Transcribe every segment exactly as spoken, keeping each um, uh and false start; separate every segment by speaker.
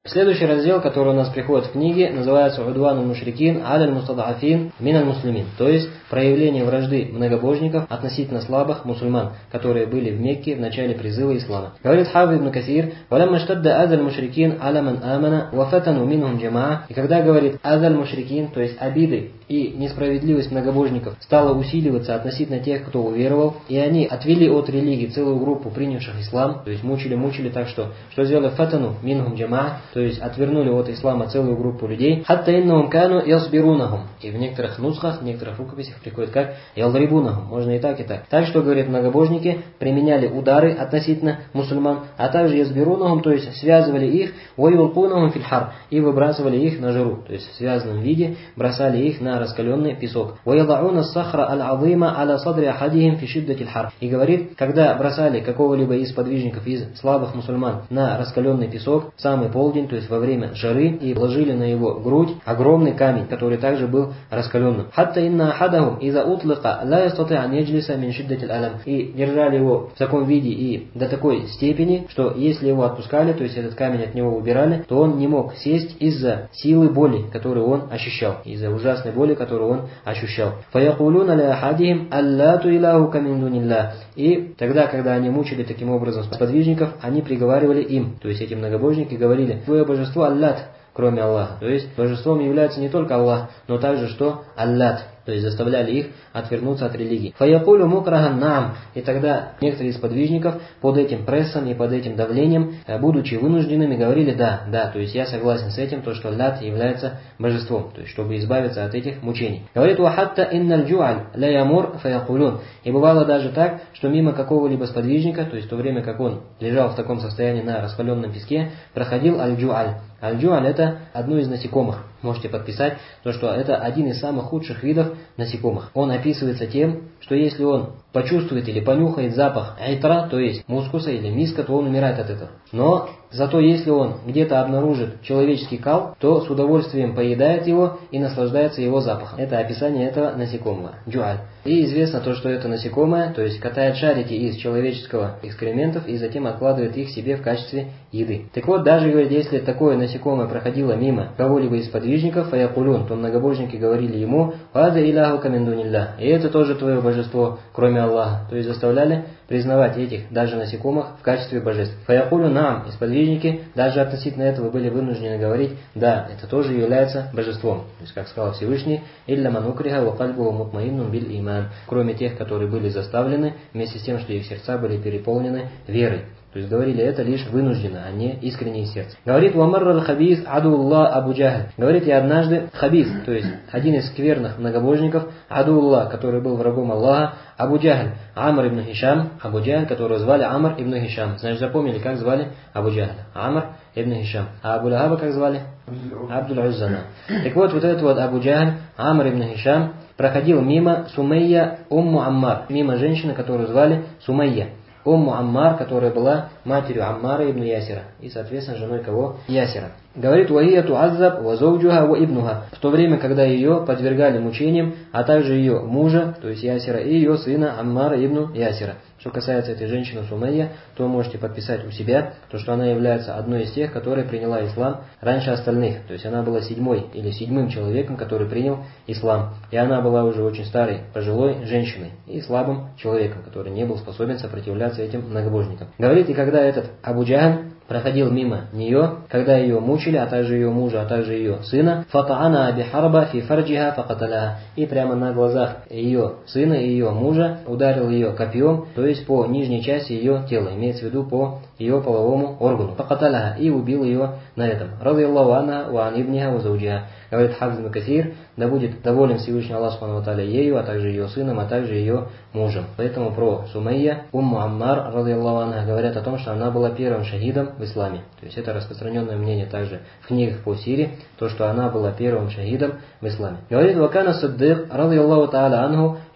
Speaker 1: Следующий раздел, который у нас приходит в книге, называется «Удвану мушрикин аль мустадафин миналь муслимин», то есть проявление вражды многобожников относительно слабых мусульман, которые были в Мекке в начале призыва ислама. Говорит Хафиз ибн Касир: «Валямма штадда азаль мушрикин аля ман амана ва фатану минхум джамаа». И когда говорит азаль мушрикин, то есть обиды и несправедливость многобожников стала усиливаться относительно тех, кто уверовал, и они отвели от религии целую группу принявших ислам, то есть мучили-мучили так, что что сделали фатану минхум джамаа, то есть отвернули от ислама целую группу людей. Хатта иннахум кану ясбирунахум. И в некоторых нусхах, в некоторых рукописях приходит как ялдрибунахум. Можно и так, и так. Так что, говорят многобожники, применяли удары относительно мусульман, а также ясбирунахум, то есть связывали их, ваюлкунахум фильхар, и выбрасывали их на жару, то есть в связанном виде бросали их на раскаленный песок. Ваядауна сахра аль-азима аля садри ахадихим фи шиддатиль хар. И говорит, когда бросали какого-либо из подвижников из слабых мусульман на раскаленный песок в самый полдень, то есть во время жары, и положили на его грудь огромный камень, который также был раскаленным. Хатта инна ахадахум иза утлика ла ястати ан яджлиса мин шиддатиль алам. И держали его в таком виде и до такой степени, что если его отпускали, то есть этот камень от него убирали, то он не мог сесть из-за силы боли, которую он ощущал, из-за ужасной боли, которую он ощущал. Фаякулуна ля ахадихим аллату илаху камин дунилля. И тогда, когда они мучили таким образом сподвижников, они приговаривали им, то есть эти многобожники говорили: твое божество Аллат, кроме Аллаха. То есть божеством является не только Аллах, но также что Аллат. То есть заставляли их отвернуться от религии. Фаякулю мукрахан нам. И тогда некоторые из подвижников под этим прессом и под этим давлением, будучи вынужденными, говорили: да, да, то есть я согласен с этим, то что Аллат является божеством, то есть чтобы избавиться от этих мучений. Говорит: вахатта инналь джуаль ля ямур фаякулюн. И бывало даже так, что мимо какого-либо сподвижника, то есть в то время как он лежал в таком состоянии на раскаленном песке, проходил аль-джуаль. Аль-джуаль — это одно из насекомых. Можете подписать, то что это один из самых худших видов насекомых. Он описывается тем, что если он почувствует или понюхает запах айтра, то есть мускуса или миска, то он умирает от этого. Но зато если он где-то обнаружит человеческий кал, то с удовольствием поедает его и наслаждается его запахом. Это описание этого насекомого. Джуаль. И известно то, что это насекомое, то есть катает шарики из человеческого экскрементов и затем откладывает их себе в качестве еды. Так вот, даже говорит, если такое насекомое проходило мимо кого-либо из подвижников, фаякулюн, то многобожники говорили ему: «Вада иляху камин дунилля». И это тоже твое божество, кроме Аллаха. То есть заставляли признавать этих даже насекомых в качестве божеств. Фаякулю нам, и сподвижники, даже относительно этого были вынуждены говорить: да, это тоже является божеством. То есть, как сказал Всевышний: «Илля ман укриха ва кальбуху мутмаиннун биль иман». Кроме тех, которые были заставлены, вместе с тем, что их сердца были переполнены верой. То есть говорили это лишь вынужденно, а не искреннее сердце. Говорит: «Вамарра аль-хабис адуллах Абу Джахль». Говорит: я однажды хабис, то есть один из скверных многобожников, адуллах, который был врагом Аллаха, Абу Джахль, Амр ибн Хишам, Абу Джахль, которого звали Амр ибн Хишам. Значит, запомнили, как звали Абу Джахль? Амр ибн Хишам. А Абу Лахаба как звали? Абдуль Уззана. Так вот, вот этот вот Абу Джахль, Амр ибн Хишам, проходил мимо Сумайя Умму Аммар, мимо женщины, которую звали Сумайя. Умму Аммар, которая была матерью Аммара ибн Ясира, и, соответственно, женой кого? Ясира. Говорит: «Вахия туаззаб ва зауджуха ва ибнуха». В то время, когда ее подвергали мучениям, а также ее мужа, то есть Ясира, и ее сына Аммара ибн Ясира. Что касается этой женщины Сумайя, то вы можете подписать у себя, то что она является одной из тех, которая приняла ислам раньше остальных. То есть она была седьмой или седьмым человеком, который принял ислам. И она была уже очень старой, пожилой женщиной и слабым человеком, который не был способен сопротивляться этим многобожникам. Говорит: и когда этот Абу Джахль проходил мимо нее, когда ее мучили, а также ее мужа, а также ее сына, фатаана бихарба фи фарджиха факаталяха, и прямо на глазах ее сына и ее мужа ударил ее копьем, то есть по нижней части ее тела, имеется в виду по ее половому органу, факаталяха, и убил ее на этом. Ради Аллаху анха ва ан ибниха ва зауджиха. Говорит Хафиз ибн Касир: да будет доволен Всевышний Аллах субхану ва тааля ею, а также ее сыном, а также ее мужем. Поэтому про Сумайя, Умму Аммар, ради Аллаху анха, говорят о том, что она была первым шахидом в исламе. То есть это распространенное мнение также в книгах по сире, то, что она была первым шахидом в исламе. Говорит: «Вакана Саддык, ради Аллаху тааля анху,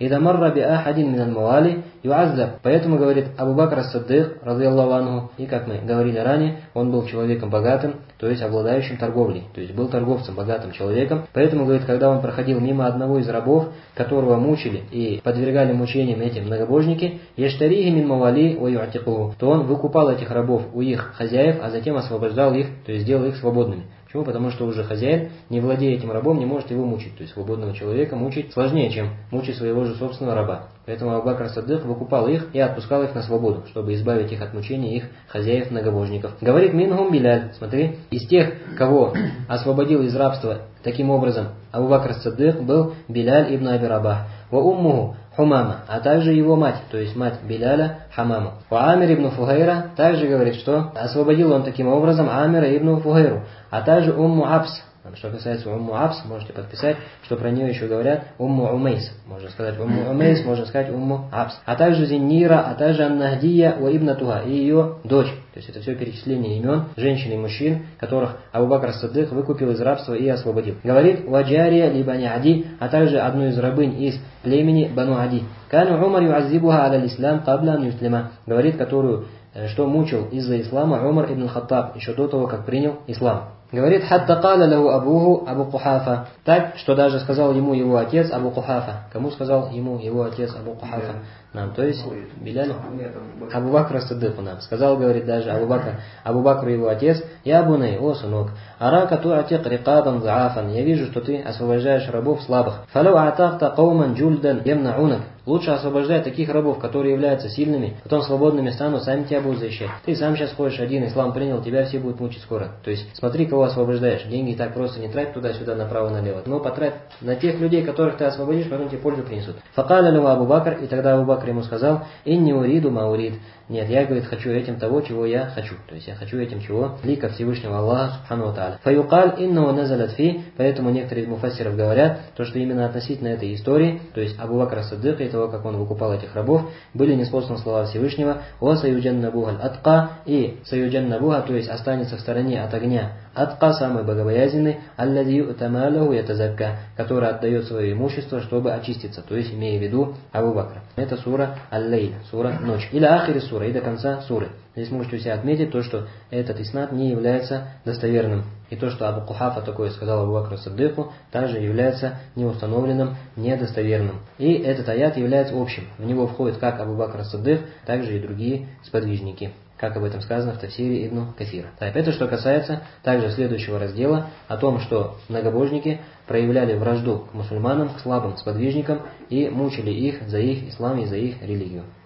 Speaker 1: «Ида марра би ахадин минал муали юаззаб». Поэтому, говорит Абу Бакр ас-Сиддик, радийаллаху анху, и как мы говорили ранее, он был человеком богатым, то есть обладающим торговлей, то есть был торговцем, богатым человеком. Поэтому, говорит, когда он проходил мимо одного из рабов, которого мучили и подвергали мучениям эти многобожники, «Яштарихи мин мавали ва ю'тикуху», то он выкупал этих рабов у их хозяев, а затем освобождал их, то есть делал их свободными. Почему? Потому что уже хозяин, не владея этим рабом, не может его мучить. То есть свободного человека мучить сложнее, чем мучить своего же собственного раба. Поэтому Абу Бакр ас-Сиддик выкупал их и отпускал их на свободу, чтобы избавить их от мучения их хозяев-многобожников. Говорит Минхум Биляль, смотри, из тех, кого освободил из рабства таким образом Абу Бакр ас-Сиддик, был Биляль ибн Аби Рабах. Ва уммуху Хумама, а также его мать, то есть мать Биляля, Хамама. Ва Амир ибн Фухайра также говорит, что освободил он таким образом Амира ибн Фухайру, а также Умму Абс. Что касается Умму Абс, можете подписать, что про нее еще говорят Умму Умейс. Можно сказать Умму Умейс, можно сказать Умму Абс. А также Зиннира, а также Ан-Нахдия ва Ибн Туга, и ее дочь. То есть это все перечисление имен женщин и мужчин, которых Абу Бакр ас-Сиддик выкупил из рабства и освободил. Говорит Ваджария ли Бани Ади, а также одну из рабынь из племени Бану Ади. Кану Умар юаззибуха аля ислам кабля ан юслима. Говорит, которую, что мучил из-за ислама Умар ибн Хаттаб, еще до того, как принял ислам. Говорит, хатта каля лаху абуху Абу Кухафа. Так, что даже сказал ему его отец Абу Кухафа. Кому сказал ему его отец Абу Кухафа? Нам, то есть Билялю? Абу Бакр ас-Сиддику нам. Сказал, говорит, даже Абу Бакр, Абу Бакру его отец, я буней, о сынок, арака туатик рикабан заафан. Я вижу, что ты освобождаешь рабов слабых. Фалау атахта кауман джульдан ямнаунак. Лучше освобождай таких рабов, которые являются сильными, потом свободными станут, сами тебя будут защищать. Ты сам сейчас ходишь один, ислам принял, тебя все будут мучить скоро. То есть смотри, кого освобождаешь. Деньги так просто не трать туда-сюда, направо-налево. Но потрать на тех людей, которых ты освободишь, потом тебе пользу принесут. Факаля лаху Абу Бакр, и тогда Абу Бакр ему сказал, инни уриду ма урид. Нет, я, говорит, хочу этим того, чего я хочу. То есть я хочу этим чего? Лика Всевышнего Аллаха Субхану ва Тааля. Фаюкаль иннау назалят фи. Поэтому некоторые из муфассиров говорят, то, что именно относительно этой истории, то есть Абу Бакр ас-Сиддик и того, как он выкупал этих рабов, были ниспосланы слова Всевышнего «Ва саюджаннабуха аль-атка» и «саюджаннабуха», то есть останется в стороне от огня атка, самый богобоязненный, аллади ю'тамалаху ятазакка, который отдает свое имущество, чтобы очиститься, то есть имея в виду Абу Бакра. Это сура Аль-Лейль, сура Ночь. Или ахири сура, и до конца суры. Здесь можете у себя отметить то, что этот иснад не является достоверным. И то, что Абу Кухафа такое сказал Абу Бакру Сиддику, также является неустановленным, недостоверным. И этот аят является общим. В него входит как Абу Бакр Сиддик, так же и другие сподвижники, как об этом сказано в Тафсире Ибн Кафира. Так, это что касается также следующего раздела, о том, что многобожники проявляли вражду к мусульманам, к слабым сподвижникам и мучили их за их ислам и за их религию.